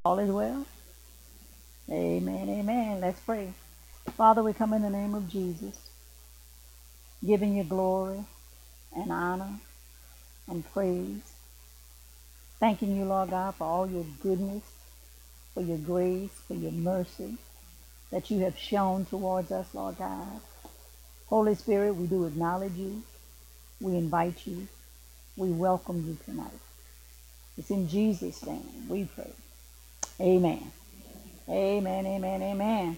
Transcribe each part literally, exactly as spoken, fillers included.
All is well. Amen. Amen. Let's pray. Father, we come in the name of Jesus, giving you glory and honor and praise. Thanking you, Lord God, for all your goodness, for your grace, for your mercy that you have shown towards us, Lord God. Holy Spirit, we do acknowledge you. We invite you. We welcome you tonight. It's in Jesus' name we pray. Amen. Amen. Amen. Amen.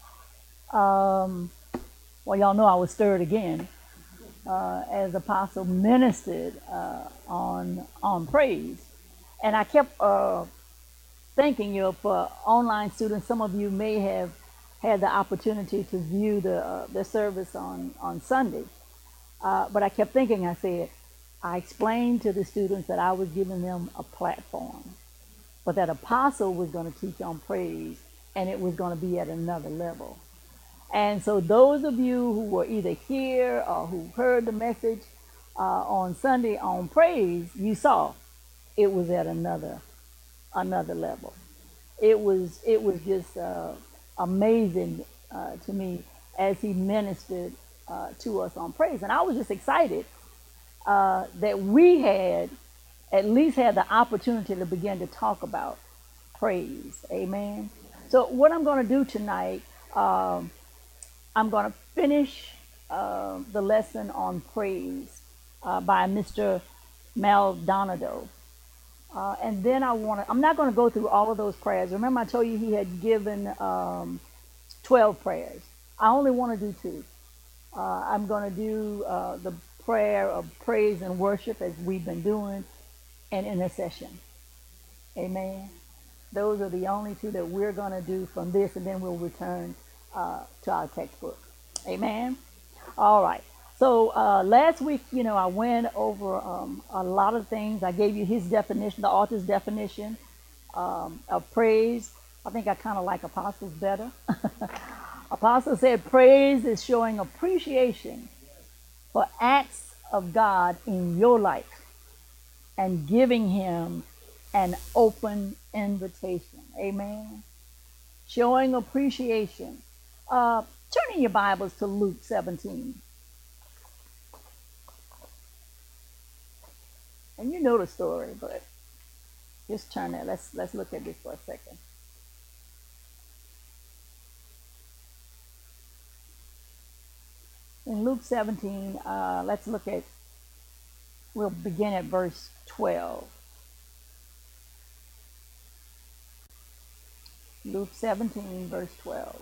Um, well, y'all know I was stirred again uh, as Apostle ministered uh, on on praise, and I kept uh, thinking, you know, for online students, some of you may have had the opportunity to view the uh, the service on on Sunday, uh, but I kept thinking, I said, I explained to the students that I was giving them a platform, but that Apostle was going to teach on praise, and it was going to be at another level. And so those of you who were either here or who heard the message uh, on Sunday on praise, you saw it was at another another level. It was it was just uh, amazing uh, to me as he ministered uh, to us on praise, and I was just excited uh, that we had at least had the opportunity to begin to talk about praise. Amen. So what I'm going to do tonight. Um, I'm going to finish uh, the lesson on praise uh, by Mister Maldonado. Uh, and then I want to, I'm not going to go through all of those prayers. Remember, I told you he had given um, twelve prayers. I only want to do two. Uh, I'm going to do uh, the prayer of praise and worship as we've been doing, and intercession. Amen. Those are the only two that we're going to do from this, and then we'll return uh, to our textbook. Amen. All right. So uh, last week, you know, I went over um, a lot of things. I gave you his definition, the author's definition um, of praise. I think I kind of like Apostles better. Apostle said praise is showing appreciation for acts of God in your life and giving him an open invitation. Amen. Showing appreciation. Uh, turn in your Bibles to Luke seventeen. And you know the story, but just turn there. Let's let's look at this for a second. In Luke seventeen, uh, let's look at, we'll begin at verse twelve. Luke seventeen, verse twelve.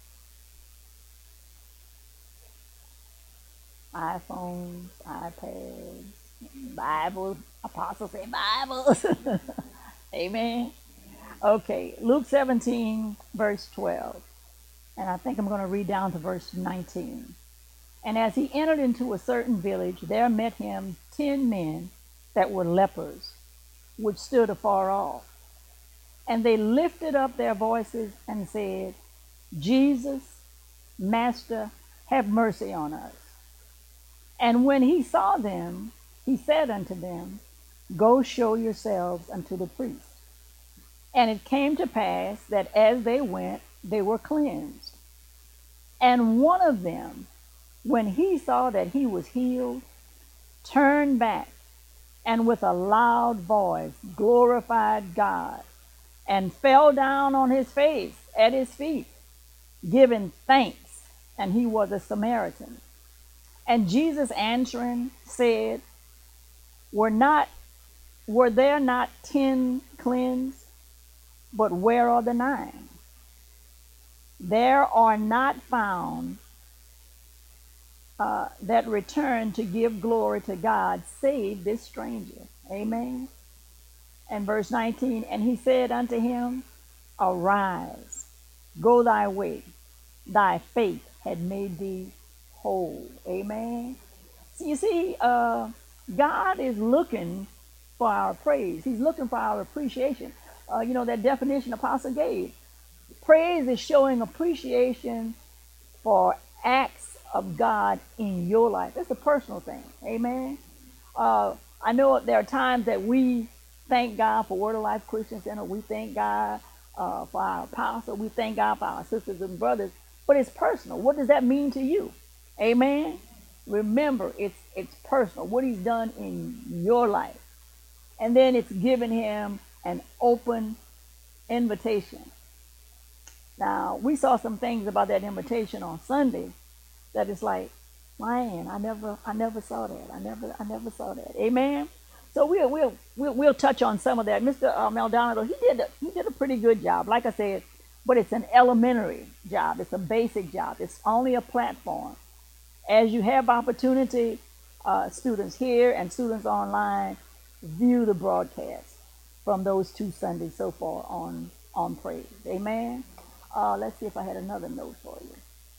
iPhones, iPads, Bibles, apostles say Bibles. Amen. Okay, Luke seventeen, verse twelve. And I think I'm going to read down to verse nineteen. And as he entered into a certain village, there met him ten men that were lepers, which stood afar off. And they lifted up their voices and said, Jesus, Master, have mercy on us. And when he saw them, he said unto them, Go show yourselves unto the priest. And it came to pass that as they went, they were cleansed. And one of them, when he saw that he was healed, turned back and with a loud voice glorified God and fell down on his face at his feet, giving thanks. And he was a Samaritan. And Jesus answering said, Were not were there not ten cleansed? But where are the nine? There are not found uh, that return to give glory to God, save this stranger. Amen. And verse nineteen, and he said unto him, Arise, go thy way, thy faith had made thee whole. Amen. So you see, uh, God is looking for our praise. He's looking for our appreciation. Uh, you know, that definition Apostle gave. Praise is showing appreciation for acts of God in your life. It's a personal thing. Amen. Uh, I know there are times that we thank God for Word of Life Christian Center. We thank God uh, for our apostle. We thank God for our sisters and brothers. But it's personal. What does that mean to you? Amen. Remember, it's it's personal. What He's done in your life, and then it's giving Him an open invitation. Now, we saw some things about that invitation on Sunday that is like, man, I never, I never saw that. I never, I never saw that. Amen. So we'll, we'll, we'll, we'll touch on some of that. Mister Uh, Maldonado, he did, a, he did a pretty good job. Like I said, but it's an elementary job. It's a basic job. It's only a platform. As you have opportunity, uh, students here and students online, view the broadcast from those two Sundays so far on on praise. Amen. Uh, let's see if I had another note for you.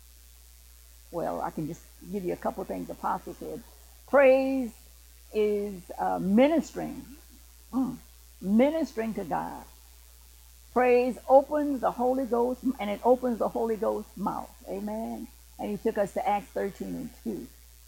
Well, I can just give you a couple things the apostle said. Praise is uh, ministering, mm, ministering to God. Praise opens the Holy Ghost, and it opens the Holy Ghost's mouth. Amen. And he took us to Acts thirteen and two.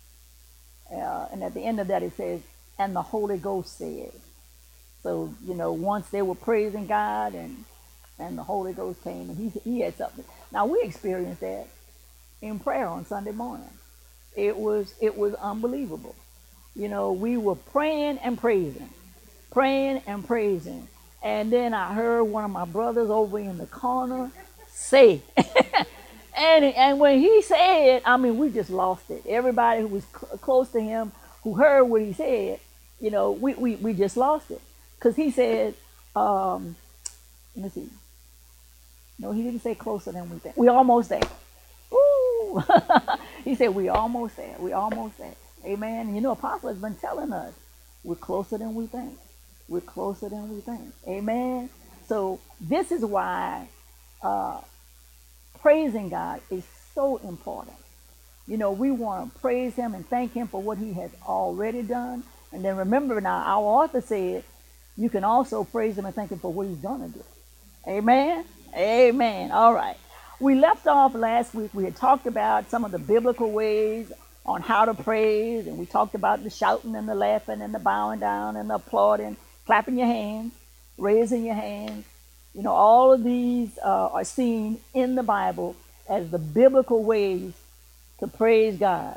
Uh, and at the end of that, it says, and the Holy Ghost said. So, you know, once they were praising God, and and the Holy Ghost came, and he, he had something. Now, we experienced that in prayer on Sunday morning. It was it was unbelievable. You know, we were praying and praising, praying and praising. And then I heard one of my brothers over in the corner say, and and when he said, I mean, we just lost it. Everybody who was cl- close to him, who heard what he said, you know, we, we, we just lost it. Because he said, um, let me see. No, he didn't say closer than we think. We almost there. Ooh. He said, we almost there. We almost there. Amen. And you know, Apostle has been telling us, we're closer than we think. We're closer than we think. Amen. So this is why uh, praising God is so important. You know, we want to praise Him and thank Him for what He has already done. And then remember now, our author said, you can also praise Him and thank Him for what He's going to do. Amen. Amen. All right. We left off last week. We had talked about some of the biblical ways on how to praise, and we talked about the shouting and the laughing and the bowing down and the applauding, clapping your hands, raising your hands. You know, all of these uh, are seen in the Bible as the biblical ways to praise God.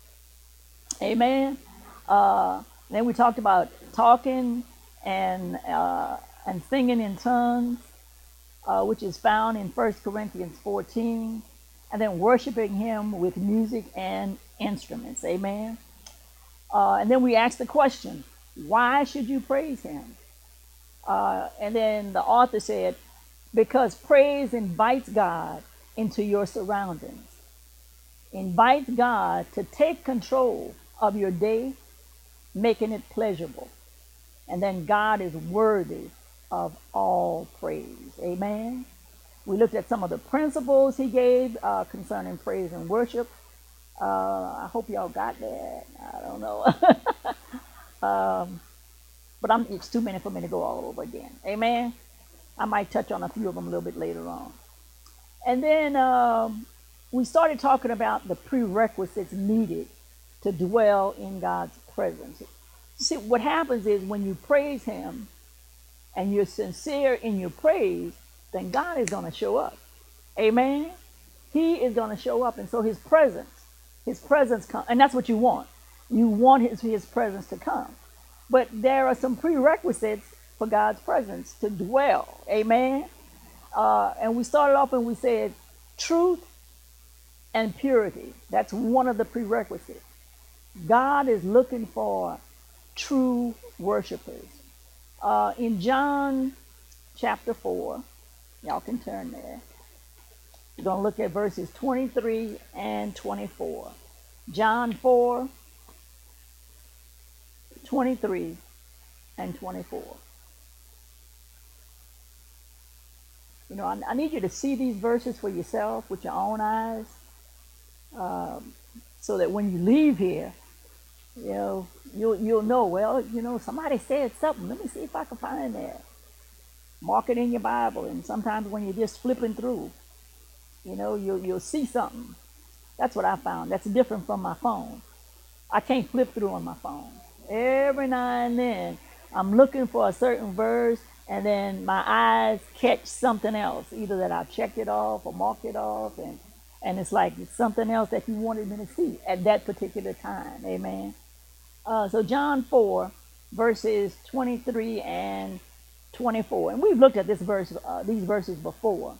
Amen. Uh, then we talked about talking and uh, and singing in tongues, uh, which is found in First Corinthians fourteen, and then worshiping Him with music and instruments. Amen. Uh, and then we asked the question, why should you praise Him? Uh, and then the author said, because praise invites God into your surroundings, invites God to take control of your day, making it pleasurable. And then God is worthy of all praise. Amen. We looked at some of the principles He gave uh, concerning praise and worship. Uh, I hope y'all got that. I don't know. um, but I'm, it's too many for me to go all over again. Amen. I might touch on a few of them a little bit later on. And then um, we started talking about the prerequisites needed to dwell in God's presence. See, what happens is when you praise Him and you're sincere in your praise, then God is going to show up. Amen. He is going to show up. And so His presence, His presence comes. And that's what you want. You want his, his presence to come. But there are some prerequisites for God's presence to dwell. Amen. Uh, and we started off and we said truth and purity. That's one of the prerequisites. God is looking for true worshipers. Uh, in John chapter four, y'all can turn there. We're going to look at verses twenty-three and twenty-four. John four, twenty-three and twenty-four. You know, I, I need you to see these verses for yourself with your own eyes, um, so that when you leave here, you know, you'll, you'll know, well, you know, somebody said something. Let me see if I can find that. Mark it in your Bible. And sometimes when you're just flipping through, you know, you'll, you'll see something. That's what I found. That's different from my phone. I can't flip through on my phone. Every now and then, I'm looking for a certain verse, and then my eyes catch something else, either that I've checked it off or marked it off, and and it's like it's something else that He wanted me to see at that particular time. Amen. Uh, so John four, verses twenty-three and twenty-four, and we've looked at this verse, uh, these verses before.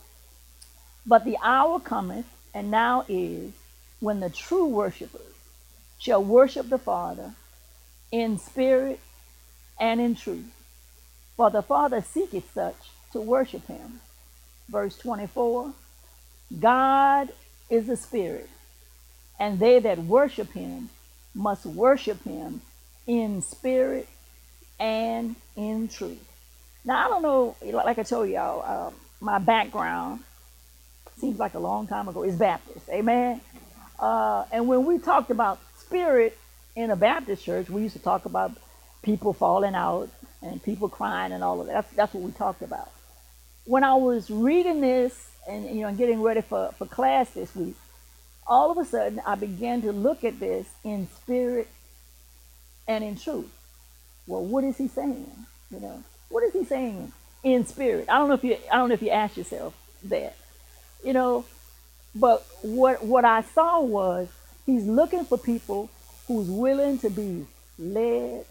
But the hour cometh, and now is, when the true worshipers shall worship the Father in spirit and in truth. For the Father seeketh such to worship him. Verse twenty-four, God is a spirit, and they that worship him must worship him in spirit and in truth. Now, I don't know, like I told y'all, uh, my background seems like a long time ago is Baptist. Amen. Uh, and when we talked about spirit in a Baptist church, we used to talk about people falling out and people crying and all of that. That's, that's what we talked about. When I was reading this and you know getting ready for, for class this week, all of a sudden I began to look at this in spirit and in truth. Well, what is he saying? You know, what is he saying in spirit? I don't know if you I don't know if you ask yourself that. You know, but what what I saw was he's looking for people who's willing to be led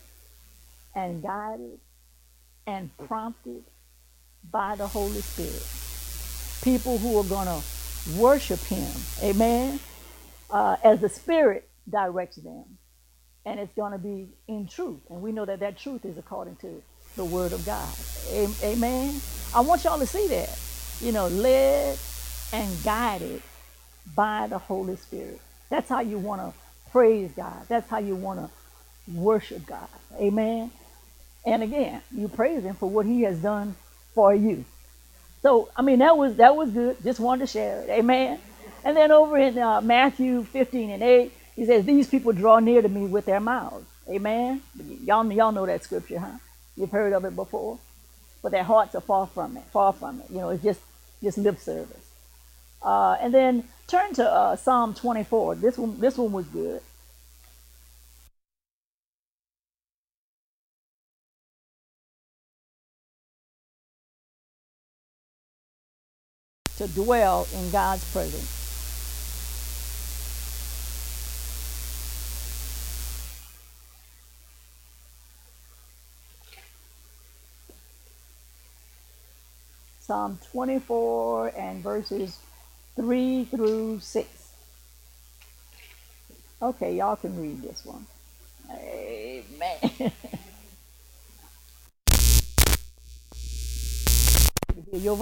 and guided and prompted by the Holy Spirit. People who are going to worship him, amen, uh, as the Spirit directs them. And it's going to be in truth. And we know that that truth is according to the Word of God. Amen. I want y'all to see that, you know, led and guided by the Holy Spirit. That's how you want to praise God. That's how you want to worship God. Amen. And again, you praise him for what he has done for you. So, I mean, that was that was good. Just wanted to share it. Amen. And then over in uh, Matthew fifteen and eight, he says, these people draw near to me with their mouths. Amen. Y'all, y'all know that scripture, huh? You've heard of it before. But their hearts are far from it. Far from it. You know, it's just, just lip service. Uh, and then turn to uh, Psalm twenty-four. This one, this one was good. To dwell in God's presence. Psalm twenty-four and verses three through six. Okay, y'all can read this one. Amen. Hear your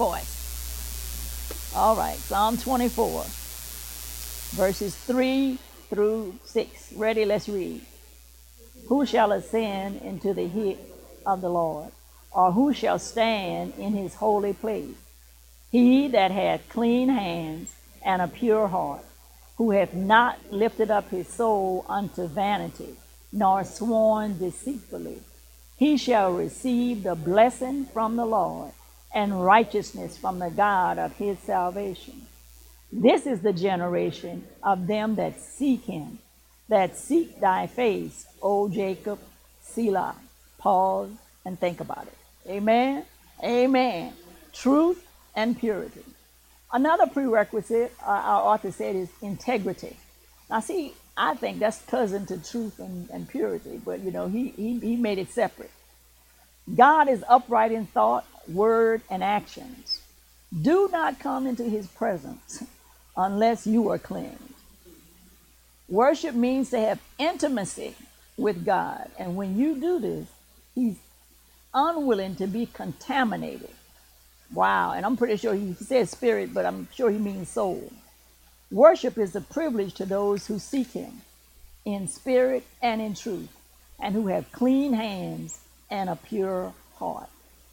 voice. All right, Psalm twenty-four, verses three through six. Ready? Let's read. Who shall ascend into the hill of the Lord, or who shall stand in his holy place? He that hath clean hands and a pure heart, who hath not lifted up his soul unto vanity, nor sworn deceitfully, he shall receive the blessing from the Lord, and righteousness from the God of his salvation. This is the generation of them that seek him, that seek thy face, O Jacob. Selah. Pause and think about it. Amen. Amen. Truth and purity. Another prerequisite, uh, our author said, is integrity. Now, see, I think that's cousin to truth and, and purity, but you know, he, he he made it separate. God is upright in thought, word, and actions. Do not come into his presence unless you are cleansed. Worship means to have intimacy with God, and when you do this, he's unwilling to be contaminated. Wow, and I'm pretty sure he says spirit, but I'm sure he means soul. Worship is a privilege to those who seek him in spirit and in truth, and who have clean hands and a pure heart.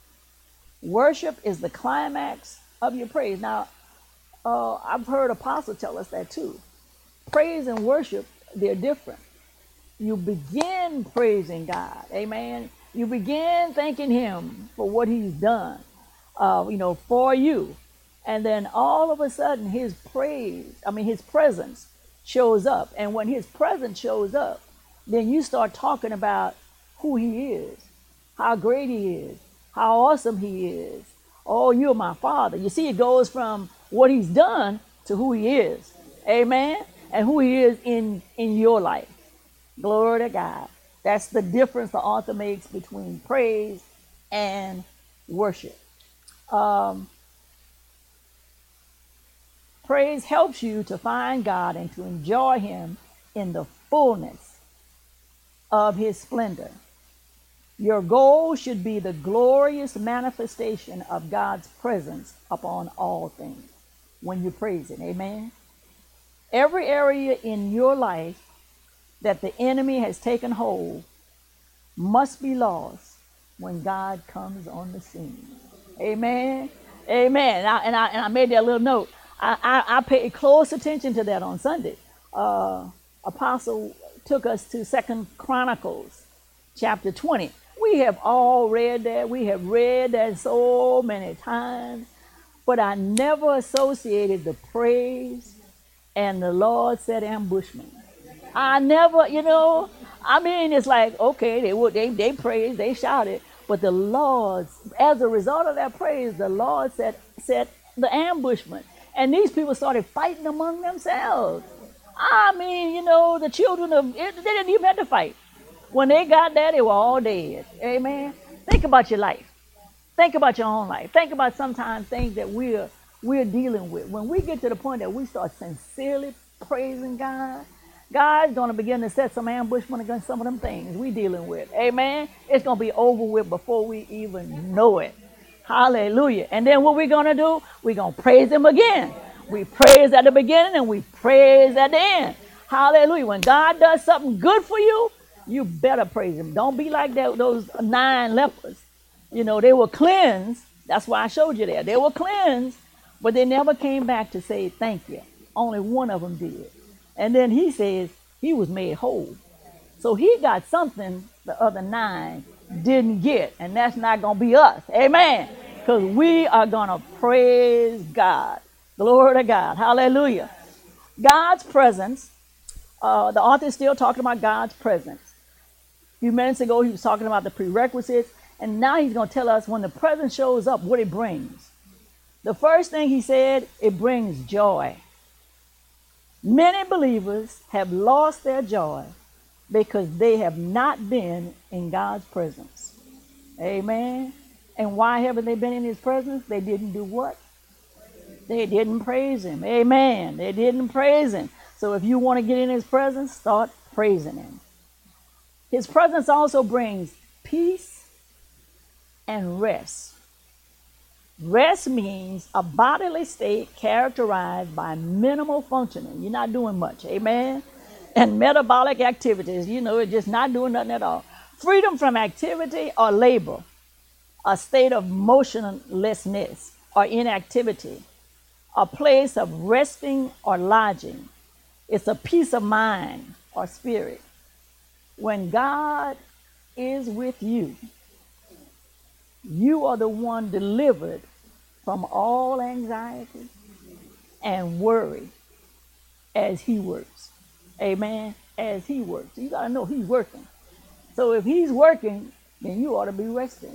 Worship is the climax of your praise. Now, uh, I've heard apostles tell us that too. Praise and worship, they're different. You begin praising God, amen. You begin thanking him for what he's done, uh, you know, for you. And then all of a sudden his praise, I mean, his presence shows up. And when his presence shows up, then you start talking about who he is. how great he is, how awesome he is. Oh, you're my father. You see, it goes from what he's done to who he is. Amen. And who he is in, in your life. Glory to God. That's the difference the author makes between praise and worship. Um, praise helps you to find God and to enjoy him in the fullness of his splendor. Your goal should be the glorious manifestation of God's presence upon all things when you praise him. Amen. Every area in your life that the enemy has taken hold must be lost when God comes on the scene. Amen. Amen. And I, and I, and I made that little note. I, I, I paid close attention to that on Sunday. Uh, Apostle took us to Second Chronicles chapter twenty. We have all read that. We have read that so many times. But I never associated the praise and the Lord said ambushment. I never, you know, I mean, it's like, okay, they would, they, they praised, they shouted, but the Lord, as a result of that praise, the Lord said, said the ambushment. And these people started fighting among themselves. I mean, you know, the children of, they didn't even have to fight. When they got there, they were all dead. Amen. Think about your life. Think about your own life. Think about sometimes things that we're, we're dealing with. When we get to the point that we start sincerely praising God, God's going to begin to set some ambushment against some of them things we dealing with. Amen. It's going to be over with before we even know it. Hallelujah. And then what we're going to do, we're going to praise him again. We praise at the beginning and we praise at the end. Hallelujah. When God does something good for you, you better praise him. Don't be like that, those nine lepers. You know, they were cleansed. That's why I showed you there. They were cleansed, but they never came back to say thank you. Only one of them did. And then he says he was made whole. So he got something the other nine didn't get. And that's not going to be us. Amen. Because we are going to praise God. Glory to God. Hallelujah. God's presence. Uh, the author is still talking about God's presence. A few minutes ago, he was talking about the prerequisites. And now he's going to tell us when the presence shows up, what it brings. The first thing he said, it brings joy. Many believers have lost their joy because they have not been in God's presence. Amen. And why haven't they been in his presence? They didn't do what? They didn't praise him. Amen. They didn't praise him. So if you want to get in his presence, start praising him. His presence also brings peace and rest. Rest means a bodily state characterized by minimal functioning. You're not doing much. Amen. And metabolic activities. You know, it's just not doing nothing at all. Freedom from activity or labor. A state of motionlessness or inactivity. A place of resting or lodging. It's a peace of mind or spirit. When God is with you, you are the one delivered from all anxiety and worry as he works. Amen. As he works. You got to know he's working. So if he's working, then you ought to be resting.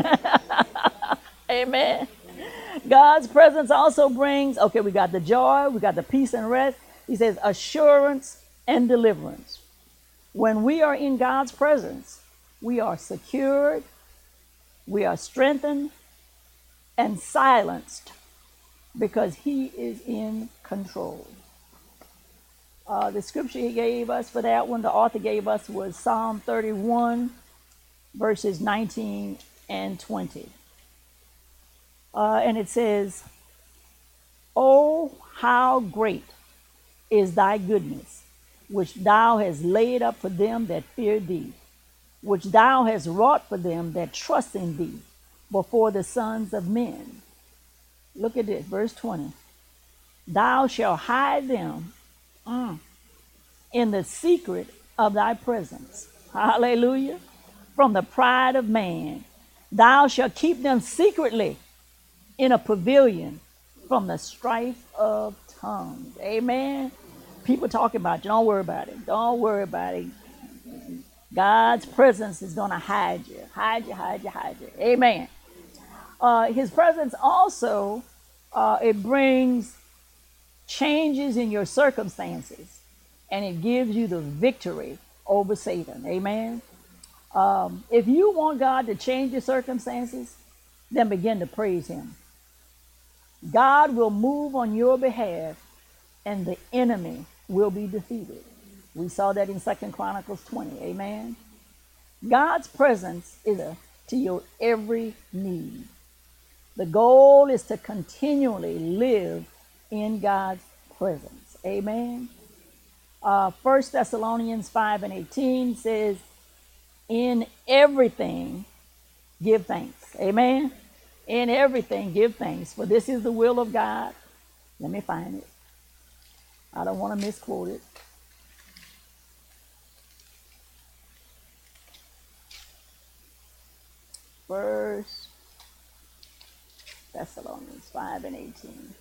Amen. God's presence also brings, okay, we got the joy, we got the peace and rest. He says assurance and deliverance. When we are in God's presence, we are secured, we are strengthened, and silenced because he is in control. Uh, the scripture he gave us for that one, the author gave us, was Psalm thirty-one, verses nineteen and twenty. Uh, and it says, "Oh, how great is thy goodness, which thou hast laid up for them that fear thee, which thou hast wrought for them that trust in thee before the sons of men." Look at this, verse twenty. "Thou shalt hide them mm, in the secret of thy presence." Hallelujah. "From the pride of man. Thou shalt keep them secretly in a pavilion from the strife of tongues." Amen. People talking about you. Don't worry about it. Don't worry about it. God's presence is going to hide you, hide you, hide you, hide you. Amen. Uh, his presence also, uh, it brings changes in your circumstances, and it gives you the victory over Satan. Amen. Um, if you want God to change your circumstances, then begin to praise him. God will move on your behalf, and the enemy will be defeated. We saw that in Second Chronicles twenty. Amen. God's presence is a, to your every need. The goal is to continually live in God's presence. Amen. Uh, First Thessalonians five and eighteen says, in everything give thanks. Amen. In everything give thanks, for this is the will of God. Let me find it. I don't want to misquote it. First Thessalonians five and eighteen.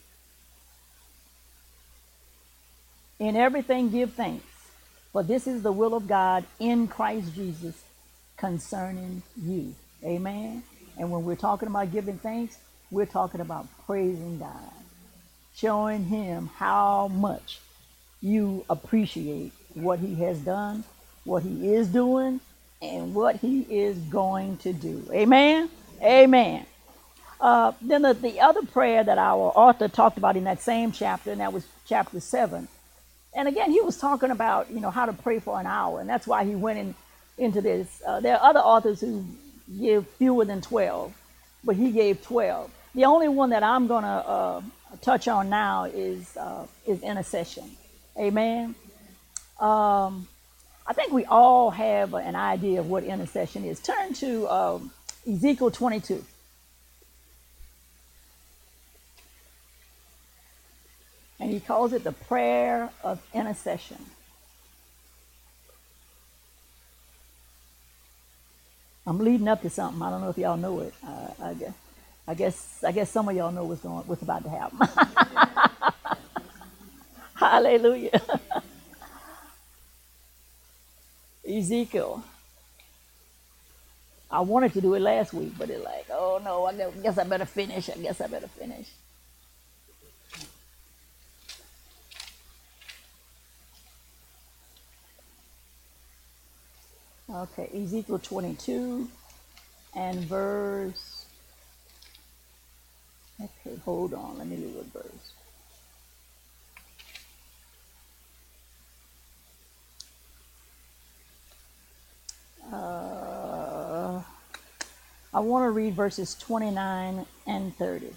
In everything give thanks, for this is the will of God in Christ Jesus concerning you. Amen. And when we're talking about giving thanks, we're talking about praising God, showing him how much you appreciate what he has done, what he is doing, and what he is going to do. Amen. Amen. Uh, then the, the other prayer that our author talked about in that same chapter, and that was chapter seven. And again, he was talking about, you know, how to pray for an hour. And that's why he went in, into this. Uh, there are other authors who give fewer than twelve, but he gave twelve. The only one that I'm going to uh, touch on now is, uh, is intercession. Amen. Um, I think we all have an idea of what intercession is. Turn to um, Ezekiel twenty-two. And he calls it the prayer of intercession. I'm leading up to something. I don't know if y'all know it. Uh, I guess, I guess, I guess some of y'all know what's going, what's about to happen. Hallelujah. Ezekiel. I wanted to do it last week, but it's like, oh no, I guess I better finish. I guess I better finish. Okay, Ezekiel twenty-two and verse. Okay, hold on. Let me read what verse. Uh, I want to read verses twenty-nine and thirty.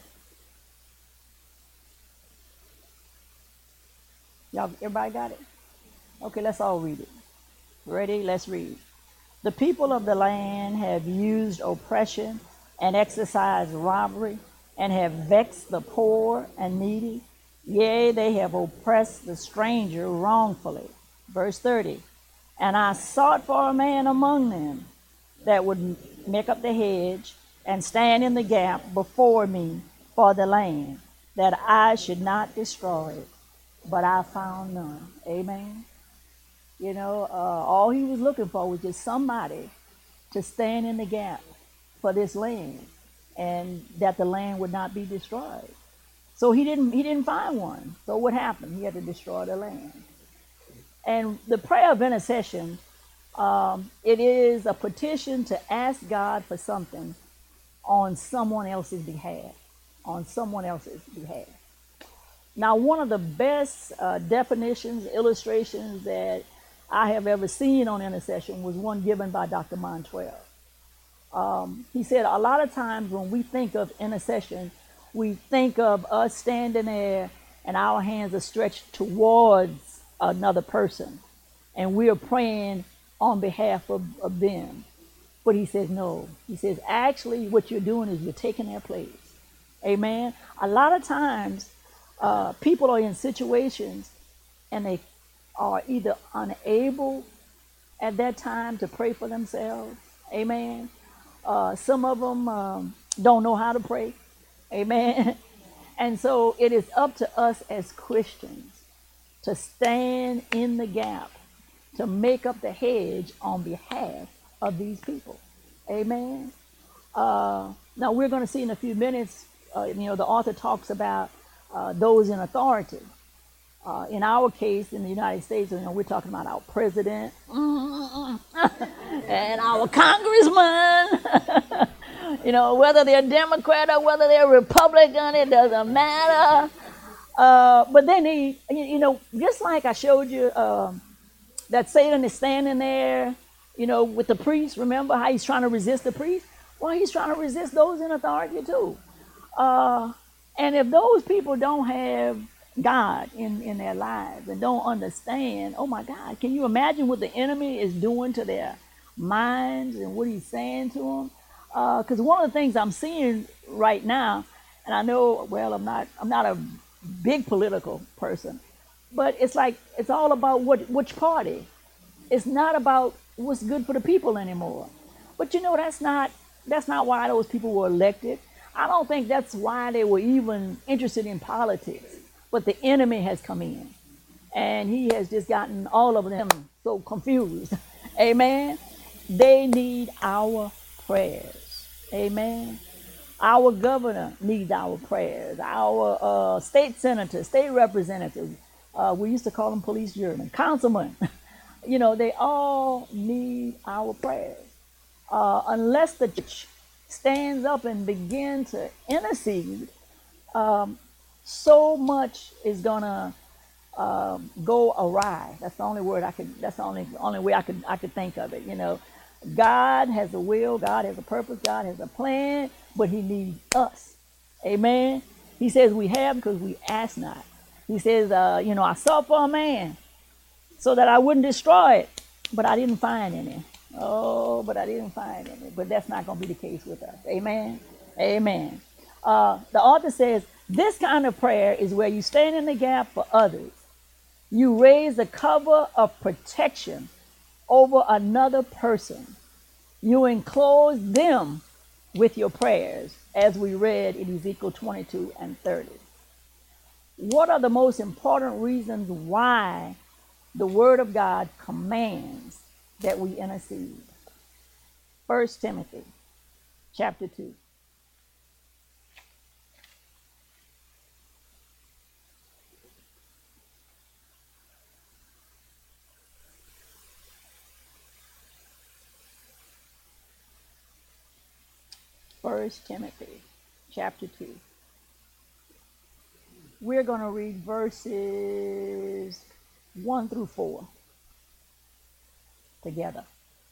Y'all, everybody got it? Okay, let's all read it. Ready? Let's read. The people of the land have used oppression and exercised robbery, and have vexed the poor and needy. Yea, they have oppressed the stranger wrongfully. Verse thirty. And I sought for a man among them that would make up the hedge and stand in the gap before me for the land, that I should not destroy it. But I found none. Amen. You know, uh, all he was looking for was just somebody to stand in the gap for this land, and that the land would not be destroyed. So he didn't he didn't find one. So what happened? He had to destroy the land. And the prayer of intercession, um, it is a petition to ask God for something on someone else's behalf, on someone else's behalf. Now, one of the best uh, definitions, illustrations that I have ever seen on intercession was one given by Doctor Montrell. Um, he said a lot of times when we think of intercession, we think of us standing there and our hands are stretched towards another person, and we are praying on behalf of, of them. But he says, no. He says, actually, what you're doing is you're taking their place. Amen. A lot of times, uh, people are in situations and they are either unable at that time to pray for themselves. Amen. Uh, some of them um, don't know how to pray. Amen. And so it is up to us as Christians to stand in the gap, to make up the hedge on behalf of these people. Amen. Uh, now we're going to see in a few minutes, uh, you know, the author talks about uh, those in authority. Uh, in our case, in the United States, you know, we're talking about our president and our congressman. You know, whether they're Democrat or whether they're Republican, it doesn't matter. Uh, but then he, you know, just like I showed you, um, that Satan is standing there, you know, with the priest. Remember how he's trying to resist the priest? Well, he's trying to resist those in authority too. Uh, and if those people don't have God in, in their lives and don't understand, oh my God, can you imagine what the enemy is doing to their minds and what he's saying to them? Because uh, one of the things I'm seeing right now, and I know, well, I'm not, I'm not a big political person, but it's like it's all about what which party. It's not about what's good for the people anymore. But you know, that's not that's not why those people were elected. I don't think that's why they were even interested in politics. But the enemy has come in, and he has just gotten all of them so confused. Amen. They need our prayers. Amen. Our governor needs our prayers. Our uh, state senator, state representatives, uh, we used to call them police jurymen, councilmen. You know, they all need our prayers. Uh, unless the church stands up and begins to intercede, um, so much is gonna uh, go awry. That's the only word I could. That's the only only way I could I could think of it. You know, God has a will, God has a purpose, God has a plan, but He needs us. Amen. He says we have because we ask not. He says, uh, you know, I sought for a man so that I wouldn't destroy it, but I didn't find any. Oh, but I didn't find any. But that's not going to be the case with us. Amen. Amen. Uh, the author says, this kind of prayer is where you stand in the gap for others. You raise a cover of protection over another person. You enclose them with your prayers, as we read in Ezekiel twenty-two and thirty. What are the most important reasons why the Word of God commands that we intercede? First Timothy chapter two. First Timothy chapter two. We're going to read verses one through four together.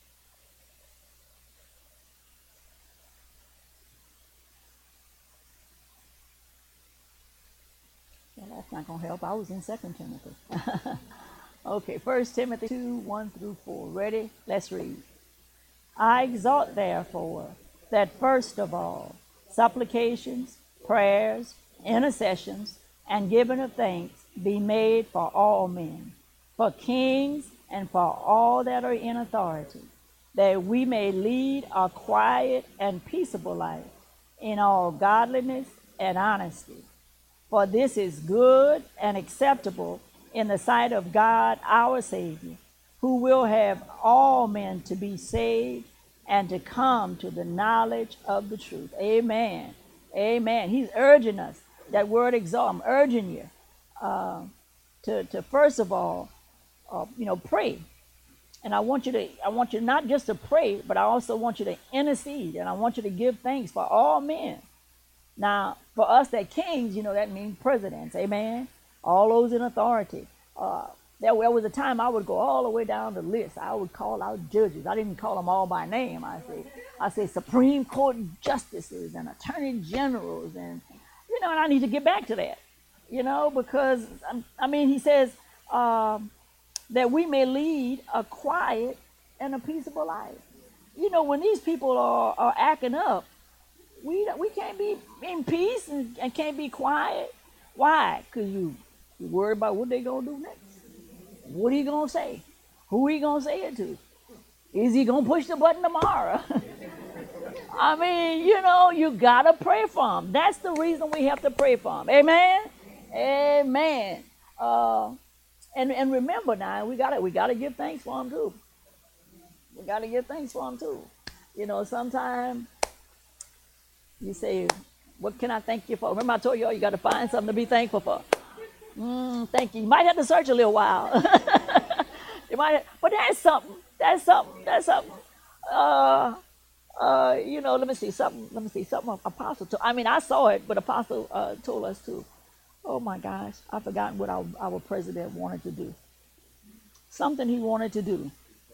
Well, that's not going to help. I was in Second Timothy. Okay, First Timothy two, one through four. Ready? Let's read. I exhort, therefore, that first of all, supplications, prayers, intercessions, and giving of thanks be made for all men, for kings, and for all that are in authority, that we may lead a quiet and peaceable life in all godliness and honesty. For this is good and acceptable in the sight of God our Savior, who will have all men to be saved and to come to the knowledge of the truth. Amen. Amen. He's urging us. That word exalt, I'm urging you uh, to, to first of all, uh, you know, pray. And I want you to, I want you not just to pray, but I also want you to intercede, and I want you to give thanks for all men. Now, for us that kings, you know, that means presidents. Amen. All those in authority. Uh, there, there was a time I would go all the way down the list. I would call out judges. I didn't call them all by name. I say, I say Supreme Court justices and attorney generals, and you know, and I need to get back to that, you know, because I mean, he says um, that we may lead a quiet and a peaceable life. You know, when these people are, are acting up, we we can't be in peace and, and can't be quiet. Why? Because you you worry about what they gonna do next. What are you gonna say? Who are you gonna say it to? Is he gonna push the button tomorrow? I mean, you know, you gotta pray for them. That's the reason we have to pray for them. Amen. Amen. Uh, And and remember now, we gotta we gotta give thanks for them too. We gotta give thanks for them too. You know, sometimes you say, "What can I thank you for?" Remember, I told you, all you got to find something to be thankful for. Mm, thank you. You might have to search a little while. You might, but that's something. That's something. That's something. Uh, uh, you know, let me see something. Let me see something. Apostle. To, I mean, I saw it, but Apostle uh, told us to. Oh my gosh, I forgot what our, our president wanted to do. Something he wanted to do.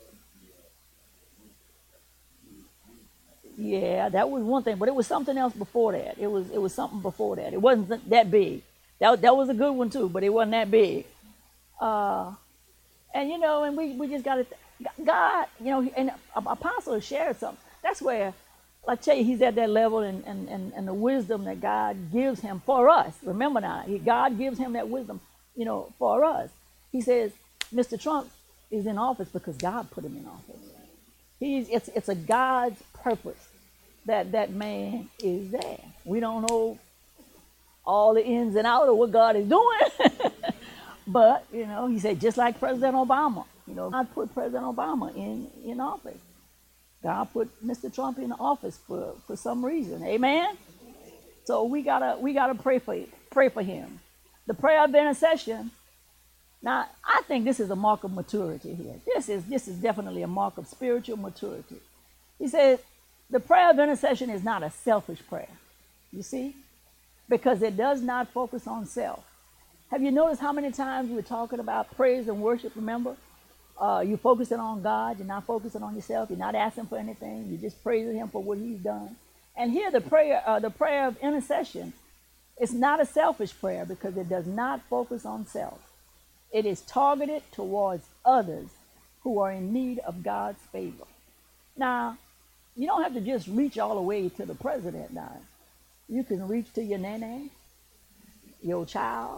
Yeah, that was one thing, but it was something else before that. It was it was something before that. It wasn't that big. That that was a good one too, but it wasn't that big. Uh, and you know, and we, we just got to God, you know, and Apostle shared something. That's where I tell you, he's at that level, and, and, and, and the wisdom that God gives him for us. Remember now, he, God gives him that wisdom, you know, for us. He says, Mister Trump is in office because God put him in office. He's it's it's a God's purpose that that man is there. We don't know all the ins and outs of what God is doing, but you know, he said just like President Obama. You know, God put President Obama in in office. God put Mister Trump in office for for some reason. Amen. So we gotta we gotta pray for pray for him. The prayer of intercession. Now, I think this is a mark of maturity here. This is this is definitely a mark of spiritual maturity. He says the prayer of intercession is not a selfish prayer. You see? Because it does not focus on self. Have you noticed how many times we're talking about praise and worship? Remember? Uh, you're focusing on God. You're not focusing on yourself. You're not asking for anything. You're just praising him for what he's done. And here the prayer, uh, the prayer of intercession, it's not a selfish prayer because it does not focus on self. It is targeted towards others who are in need of God's favor. Now, you don't have to just reach all the way to the president now. You can reach to your nana, your child,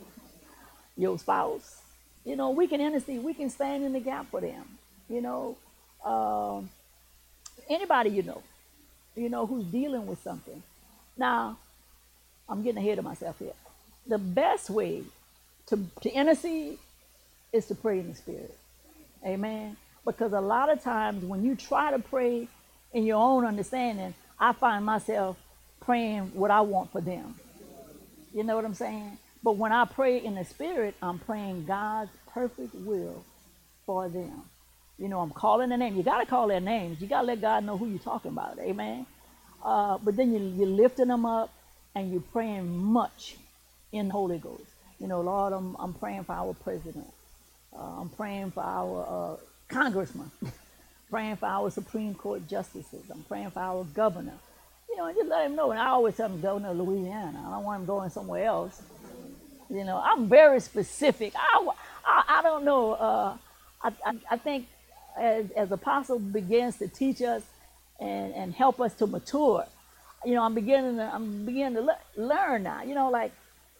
your spouse. You know, we can intercede. We can stand in the gap for them. You know, um, anybody you know, you know, who's dealing with something. Now, I'm getting ahead of myself here. The best way to, to intercede is to pray in the spirit. Amen. Because a lot of times when you try to pray in your own understanding, I find myself praying what I want for them. You know what I'm saying? But when I pray in the spirit, I'm praying God's perfect will for them. You know, I'm calling their name. You got to call their names. You got to let God know who you're talking about. Amen. Uh, but then you, you're lifting them up and you're praying much in the Holy Ghost. You know, Lord, I'm, I'm praying for our president. Uh, I'm praying for our uh, congressman. Praying for our Supreme Court justices. I'm praying for our governor. You know, and just let him know. And I always tell him governor of Louisiana. I don't want him going somewhere else. You know, I'm very specific. I, I, I don't know. Uh, I, I, I think as, as Apostle begins to teach us and, and help us to mature, you know, I'm beginning to, I'm beginning to le- learn now. You know, like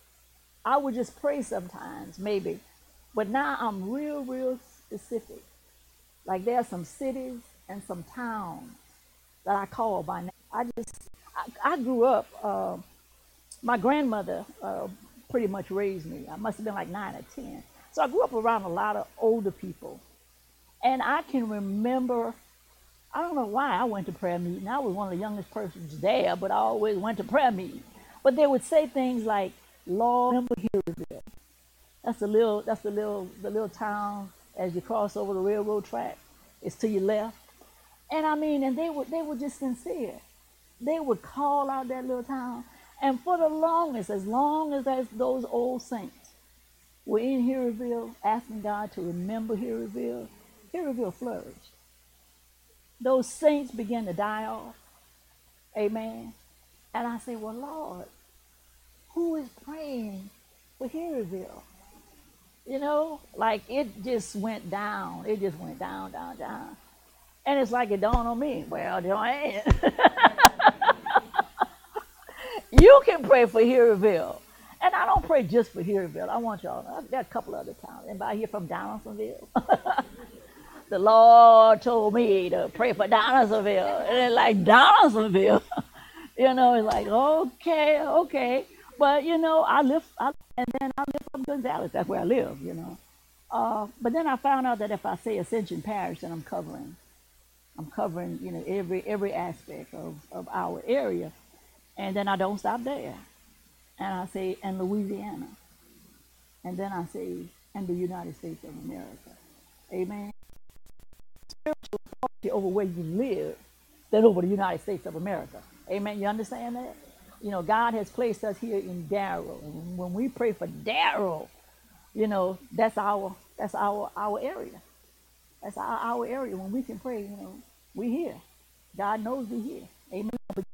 I would just pray sometimes, maybe. But now I'm real, real specific. Like there are some cities and some towns that I call by name. I just, I, I grew up, uh, my grandmother uh, pretty much raised me. I must have been like nine or ten. So I grew up around a lot of older people. And I can remember, I don't know why I went to prayer meeting. I was one of the youngest persons there, but I always went to prayer meeting. But they would say things like, Lord, remember Heroesville. That's the little, that's the little, the little town as you cross over the railroad track. It's to your left. And I mean, and they were, they were just sincere. They would call out that little town. And for the longest, as long as as those old saints were in Heroesville, asking God to remember Heroesville, Heroesville flourished. Those saints began to die off. Amen. And I say, well, Lord, who is praying for Heroesville? You know, like it just went down. It just went down, down, down. And it's like it dawned on me, well, Joanne, you can pray for Heroesville. And I don't pray just for Heroesville. I want y'all to know. There are a couple other towns. Anybody here from Donaldsonville? The Lord told me to pray for Donaldsonville. And it's like, Donaldsonville? You know, it's like, okay, okay. But, you know, I live, I, and then I live up Gonzales. That's where I live, you know. Uh, but then I found out that if I say Ascension Parish, then I'm covering, I'm covering, you know, every every aspect of, of our area. And then I don't stop there. And I say, and Louisiana. And then I say, and the United States of America. Amen. Over where you live than over the United States of America. Amen. You understand that? You know, God has placed us here in Darrow. And when we pray for Darrow, you know, that's our that's our our area. That's our, our area. When we can pray, you know, we here. God knows we here. Amen.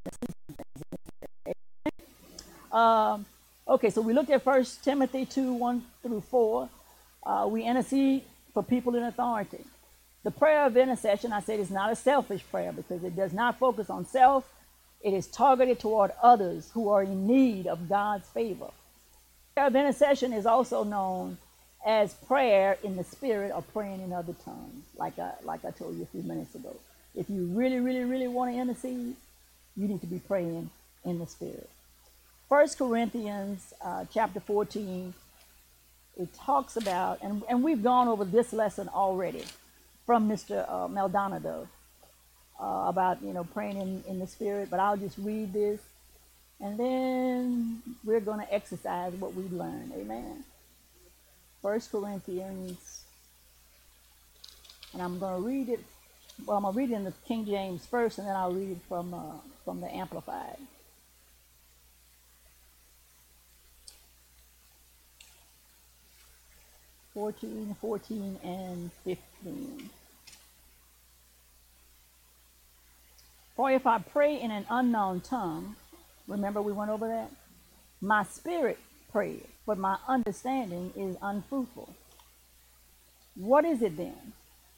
Um, okay, so we looked at First Timothy two, one through four. Uh, we intercede for people in authority. The prayer of intercession, I said, is not a selfish prayer because it does not focus on self. It is targeted toward others who are in need of God's favor. Prayer of intercession is also known as prayer in the spirit or praying in other tongues, like I, like I told you a few minutes ago. If you really, really, really want to intercede, you need to be praying in the spirit. First Corinthians uh, chapter fourteen, it talks about, and, and we've gone over this lesson already from Mister Uh, Maldonado uh, about, you know, praying in, in the spirit, but I'll just read this and then we're going to exercise what we learned. Amen. First Corinthians, and I'm going to read it, well, I'm going to read it in the King James first, and then I'll read it from, uh, from the Amplified. fourteen, fourteen, and fifteen. For if I pray in an unknown tongue, remember we went over that? My spirit prays, but my understanding is unfruitful. What is it then?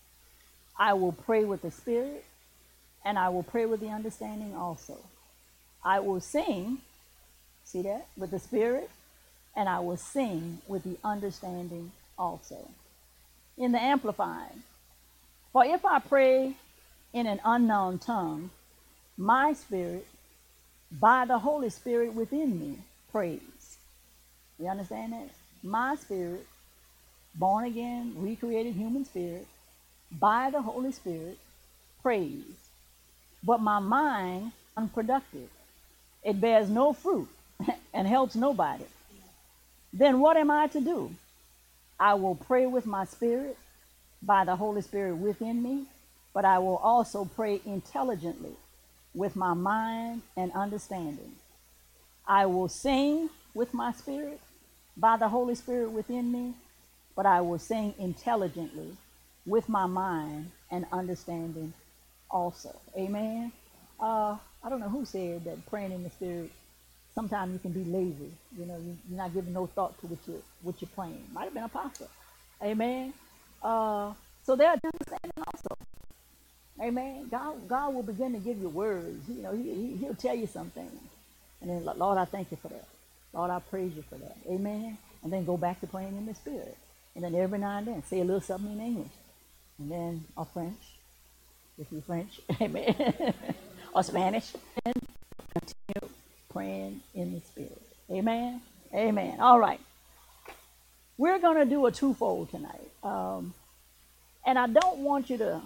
I will pray with the spirit, and I will pray with the understanding also. I will sing, see that, with the spirit, and I will sing with the understanding also. In the Amplified, for if I pray in an unknown tongue, my spirit, by the Holy Spirit within me, prays. You understand that? My spirit, born again, recreated human spirit, by the Holy Spirit, prays. But my mind, unproductive. It bears no fruit and helps nobody. Then what am I to do? I will pray with my spirit, by the Holy Spirit within me, but I will also pray intelligently with my mind and understanding. I will sing with my spirit, by the Holy Spirit within me, but I will sing intelligently with my mind and understanding also. Amen. Uh, I don't know who said that praying in the spirit, sometimes you can be lazy. You know, you- you're not giving no thought to what you're, what you're praying. Might have been apostle. Amen. Uh, so there's understanding also. Amen. God, God will begin to give you words. You know, he, he, He'll tell you something. And then, Lord, I thank you for that. Lord, I praise you for that. Amen. And then go back to praying in the spirit. And then every now and then say a little something in English. And then, or French, if you're French. Amen. Or Spanish. And continue praying in the spirit. Amen. Amen. All right. We're going to do a twofold tonight. Um, and I don't want you to,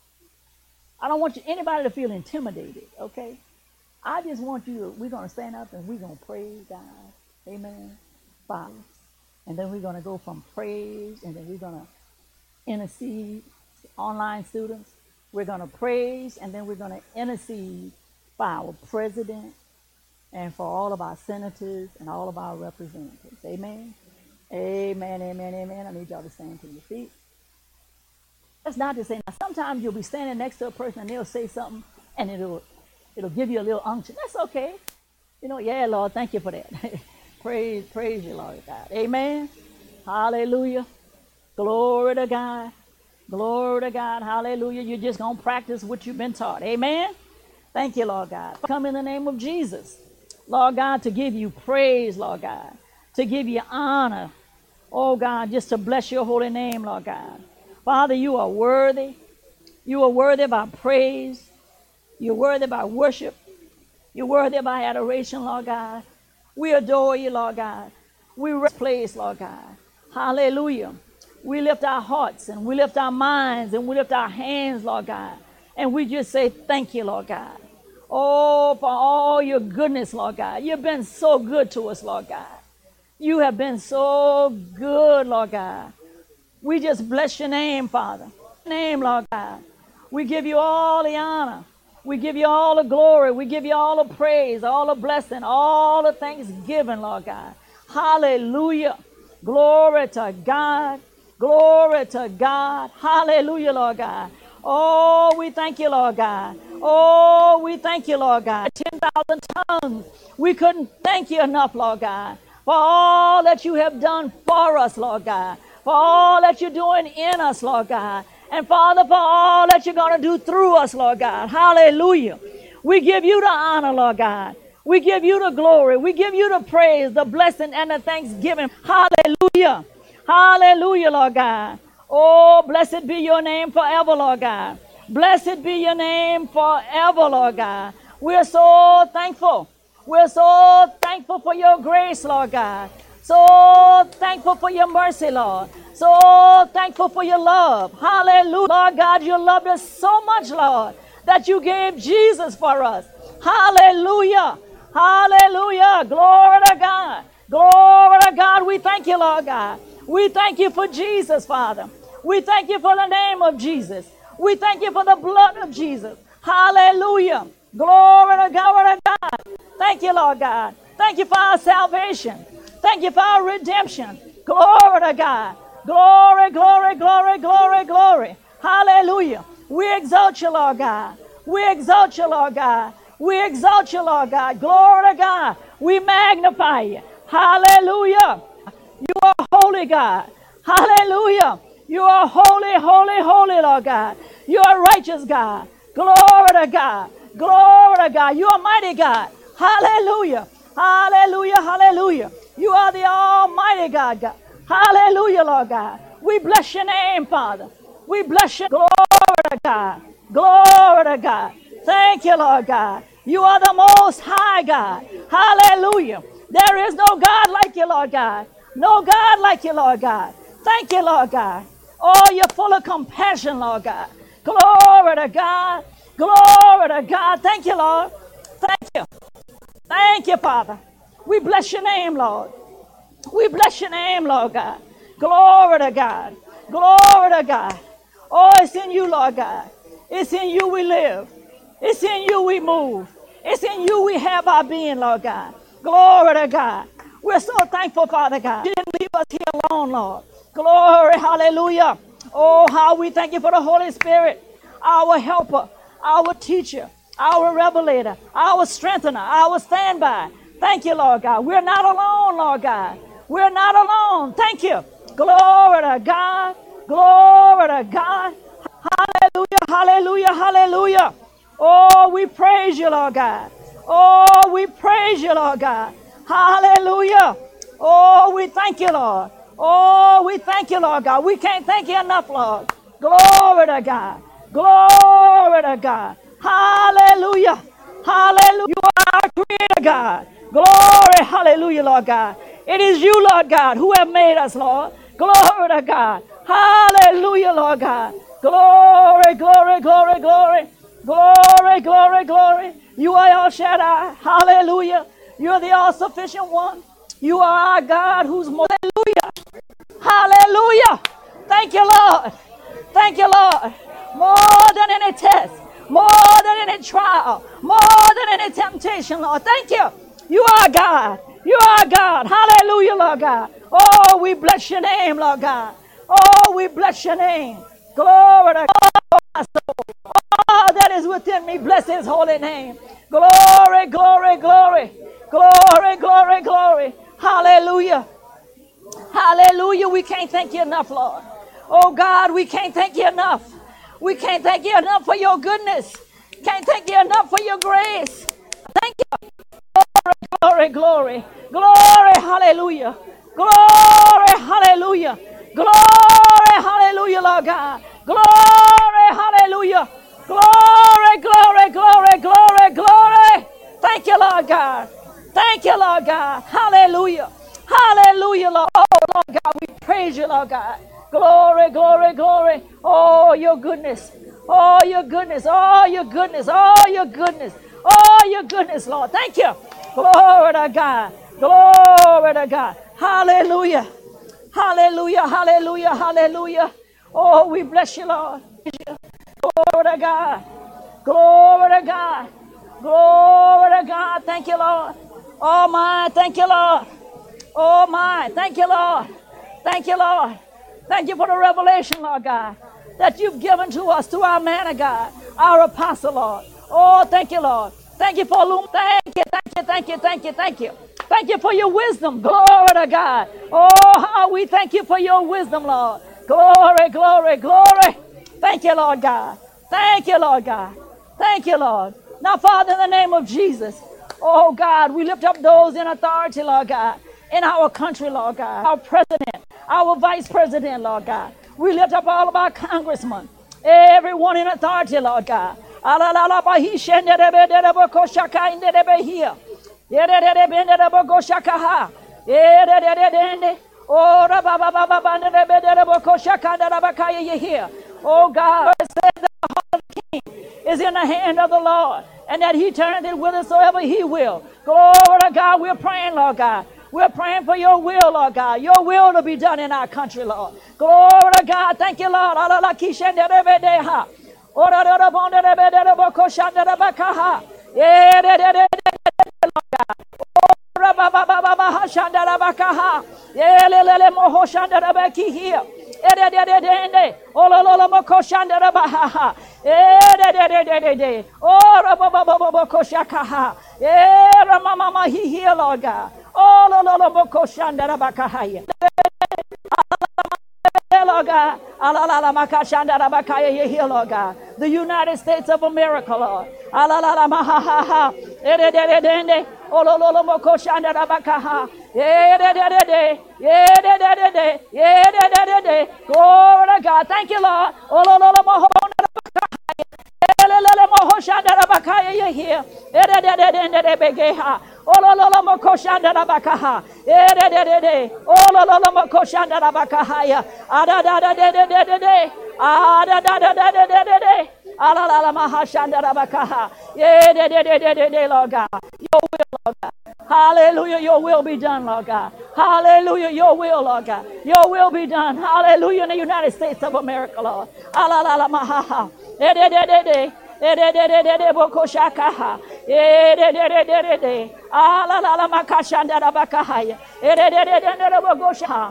I don't want you, anybody to feel intimidated, okay? I just want you to, we're going to stand up and we're going to praise God. Amen. Father. And then we're going to go from praise, and then we're going to intercede. Online students, we're going to praise, and then we're going to intercede for our president and for all of our senators and all of our representatives. Amen. Amen, amen, amen. I need y'all to stand to your feet. That's not to say, now sometimes you'll be standing next to a person and they'll say something and it'll it'll give you a little unction. That's okay. You know, yeah, Lord, thank you for that. praise, praise you, Lord God. Amen. Hallelujah. Glory to God. Glory to God. Hallelujah. You're just going to practice what you've been taught. Amen. Thank you, Lord God. Come in the name of Jesus, Lord God, to give you praise, Lord God, to give you honor. Oh God, just to bless your holy name, Lord God. Father, you are worthy. You are worthy of our praise. You're worthy of our worship. You're worthy of our adoration, Lord God. We adore you, Lord God. We praise, Lord God. Hallelujah. We lift our hearts and we lift our minds and we lift our hands, Lord God. And we just say thank you, Lord God. Oh, for all your goodness, Lord God. You've been so good to us, Lord God. You have been so good, Lord God. We just bless your name, Father. Name, Lord God. We give you all the honor. We give you all the glory. We give you all the praise, all the blessing, all the thanksgiving, Lord God. Hallelujah. Glory to God. Glory to God. Hallelujah, Lord God. Oh, we thank you, Lord God. Oh, we thank you, Lord God. ten thousand tongues. We couldn't thank you enough, Lord God, for all that you have done for us, Lord God, for all that you're doing in us, Lord God, and Father, for all that you're going to do through us, Lord God. Hallelujah. We give you the honor, Lord God. We give you the glory. We give you the praise, the blessing, and the thanksgiving. Hallelujah. Hallelujah, Lord God. Oh, blessed be your name forever, Lord God. Blessed be your name forever, Lord God. We're so thankful. We're so thankful for your grace, Lord God. So thankful for your mercy, Lord. So thankful for your love. Hallelujah. Lord God, you loved us so much, Lord, that you gave Jesus for us. Hallelujah. Hallelujah. Glory to God. Glory to God. We thank you, Lord God. We thank you for Jesus, Father. We thank you for the name of Jesus. We thank you for the blood of Jesus. Hallelujah. Glory to God. Glory to God. Thank you, Lord God. Thank you for our salvation. Thank you for our redemption. Glory to God. Glory, glory, glory, glory, glory. Hallelujah. We exalt you, Lord God. We exalt you, Lord God. We exalt you, Lord God. Glory to God. We magnify you. Hallelujah. You are holy, God. Hallelujah. You are holy, holy, holy, Lord God. You are righteous, God. Glory to God. Glory to God. You are mighty, God. Hallelujah. Hallelujah. Hallelujah. You are the almighty God, God. Hallelujah, Lord God. We bless your name, Father. We bless you. Glory to God. Glory to God. Thank you, Lord God. You are the most high God. Hallelujah. There is no God like you, Lord God. No God like you, Lord God. Thank you, Lord God. Oh, you're full of compassion, Lord God. Glory to God. Glory to God. Thank you, Lord. Thank you. Thank you, Father. We bless your name, Lord. We bless your name, Lord God. Glory to God. Glory to God. Oh, it's in you, Lord God. It's in you we live. It's in you we move. It's in you we have our being, Lord God. Glory to God. We're so thankful, Father God. You didn't leave us here alone, Lord. Glory, hallelujah. Oh, how we thank you for the Holy Spirit, our helper, our teacher, our revelator, our strengthener, our standby. Thank you, Lord God. We're not alone, Lord God. We're not alone. Thank you. Glory to God. Glory to God. Hallelujah, hallelujah, hallelujah. Oh, we praise you, Lord God. Oh, we praise you, Lord God. Hallelujah. Oh, we thank you, Lord. Oh, we thank you, Lord God. We can't thank you enough, Lord. Glory to God. Glory to God. Hallelujah. Hallelujah. You are our creator, God. Glory. Hallelujah, Lord God. It is you, Lord God, who have made us, Lord. Glory to God. Hallelujah, Lord God. Glory, glory, glory, glory. Glory, glory, glory. You are El Shaddai. Hallelujah. You're the all-sufficient one. You are our God who's more. Hallelujah. Hallelujah. Thank you, Lord. Thank you, Lord. More than any test, more than any trial, more than any temptation, Lord. Thank you. You are God. You are God. Hallelujah, Lord God. Oh, we bless your name, Lord God. Oh, we bless your name. Glory to God. All that is within me, bless his holy name. Glory, glory, glory. Glory, glory, glory. Hallelujah. Hallelujah. We can't thank you enough, Lord. Oh, God, we can't thank you enough. We can't thank you enough for your goodness. Can't thank you enough for your grace. Thank you. Glory, glory, glory, hallelujah. Glory, hallelujah. Glory, hallelujah, Lord God. Glory, hallelujah. Glory, glory, glory, glory, glory. Thank you, Lord God. Thank you, Lord God. Hallelujah. Hallelujah, Lord. Oh, Lord God, we praise you, Lord God. Glory, glory, glory. Oh, your goodness. Oh, your goodness. Oh, your goodness. Oh, your goodness. Oh, your goodness, Lord. Thank you. Glory to God. Glory to God. Hallelujah. Hallelujah. Hallelujah. Hallelujah. Oh, we bless you, Lord. Glory to God. Glory to God. Glory to God. Thank you, Lord. Oh, my. Thank you, Lord. Oh, my. Thank you, Lord. Thank you, Lord. Thank you for the revelation, Lord God, that you've given to us, to our man of God, our apostle, Lord. Oh, thank you, Lord. Thank you for illumination. Thank you, thank you, thank you, thank you, thank you. Thank you for your wisdom. Glory to God. Oh, how we thank you for your wisdom, Lord. Glory, glory, glory. Thank you, Lord God. Thank you, Lord God. Thank you, Lord. Now, Father, in the name of Jesus, oh God, we lift up those in authority, Lord God, in our country, Lord God, our president, our vice president, Lord God. We lift up all of our congressmen, everyone in authority, Lord God. Oh God, is in the hand of the Lord, and that he turneth it whithersoever he will. Glory to God. We're praying, Lord God. We're praying for your will, Lord God. Your will to be done in our country, Lord. Glory to God. Thank you, Lord. Rababababahashandarabakaha. Elelele mohoshandarabaki here. Ededededende. Olololomokoshandarabaha. Ededededede. Oh, rababababakoshakaha. Eramamama he here, Lord God. Olololomokoshandarabakaha. Lord God. Alalamakashandarabakaya, you hear, Lord God. The United States of America, Lord. Alalalamahaha. Ededededende. Olololomokoshandarabakaha. Edededede. Edededede. Edededede. Glory to God. Thank you, Lord. Olololomohondarabakaha. Elelele mohoshandarabakaya, you hear. Ededededende begeha. Olololomokoshandarabakaha. Edededede. Olololomokoshandarabakahaya. Adadadadededede. Adadadadededede. Alalalamahasandarabakaha. Ededededede, Lord God. Your will, Lord God. Hallelujah, your will be done, Lord God. Hallelujah, your will, Lord God. Your will be done. Hallelujah, in the United States of America, Lord. Alalalamahaha. Edededede. Edededede bokoshakaha. Edededede. Alalamakashandarabakahaya. Edededede bokoshaha.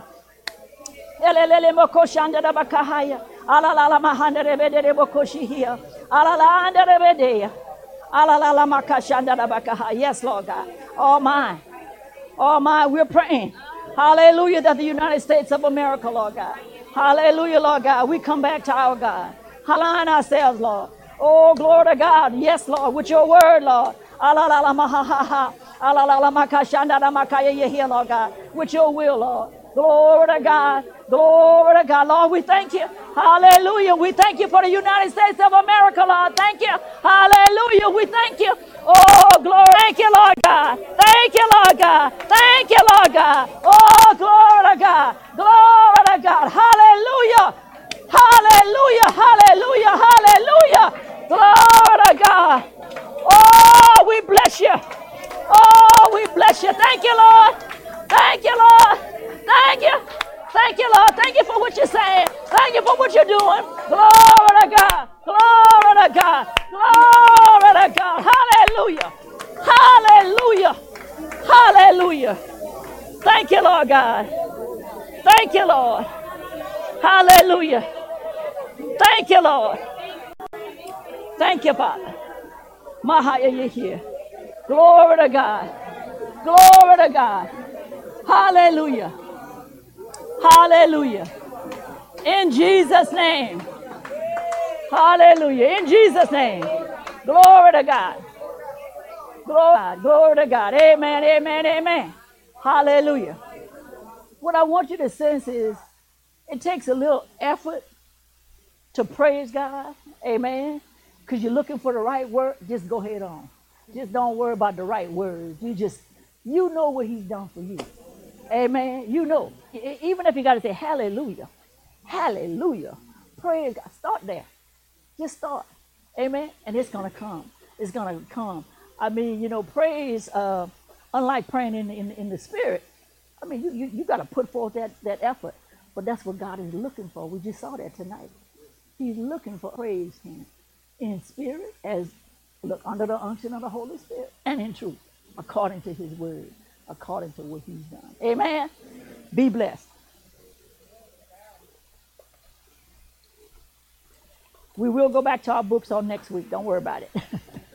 Elelele mokoshandara bakahaya. Alalala mahandere bedere bokoshihia. Alala andere bedeya. Alalala makashandara bakahaya. Yes, Lord God. Oh my. Oh my, we're praying. Hallelujah, that the United States of America, Lord God. Hallelujah, Lord God. We come back to our God. Align ourselves, Lord. Oh, glory to God. Yes, Lord, with your word, Lord. Alalala mahaha. Alalala makashandara makaya. You hear, Lord God. With your will, Lord. Glory to God. Glory to God. Lord, we thank you. Hallelujah. We thank you for the United States of America, Lord. Thank you. Hallelujah. We thank you. Oh, glory. Thank you, Lord God. Thank you, Lord God. Thank you, Lord God. Oh, glory to God. Glory to God. Hallelujah. Hallelujah. Hallelujah. Hallelujah. Glory to God. Oh, we bless you. Oh, we bless you. Thank you, Lord. Thank you, Lord. Thank you. Thank you, Lord. Thank you for what you're saying. Thank you for what you're doing. Glory to God. Glory to God. Glory to God. Hallelujah. Hallelujah. Hallelujah. Thank you, Lord God. Thank you, Lord. Hallelujah. Thank you, Lord. Thank you, Father. Mahaya, you here. Glory to God. Glory to God. Hallelujah. Hallelujah. In Jesus' name. Hallelujah. In Jesus' name. Glory to God. Glory to God. Glory to God. Amen. Amen. Amen. Hallelujah. What I want you to sense is it takes a little effort to praise God. Amen. Because you're looking for the right word. Just go ahead on. Just don't worry about the right words. You just, you know what he's done for you. Amen. You know. E- Even if you got to say hallelujah. Hallelujah. Praise God. Start there. Just start. Amen. And it's going to come. It's going to come. I mean, you know, praise, uh, unlike praying in, in, in the spirit, I mean, you, you, you got to put forth that, that effort. But that's what God is looking for. We just saw that tonight. He's looking for praise him in spirit, as look under the unction of the Holy Spirit, and in truth, according to his word, according to what he's done. Amen. Be blessed. We will go back to our books on next week. Don't worry about it.